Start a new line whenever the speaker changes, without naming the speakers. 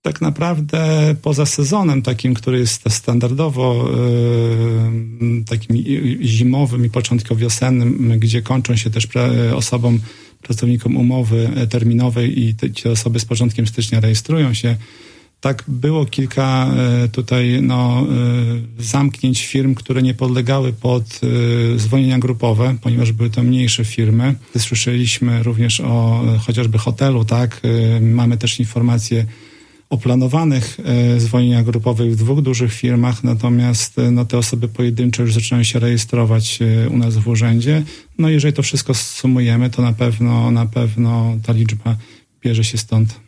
Tak naprawdę poza sezonem takim, który jest standardowo takim zimowym i początkowo-wiosennym, gdzie kończą się też pracownikom umowy terminowe i te osoby z początkiem stycznia rejestrują się. Tak było kilka tutaj zamknięć firm, które nie podlegały pod zwolnienia grupowe, ponieważ były to mniejsze firmy. Słyszeliśmy również o chociażby hotelu, tak? Mamy też informacje o planowanych zwolnieniach grupowych w 2 dużych firmach, natomiast te osoby pojedyncze już zaczynają się rejestrować u nas w urzędzie. Jeżeli to wszystko sumujemy, to na pewno ta liczba bierze się stąd.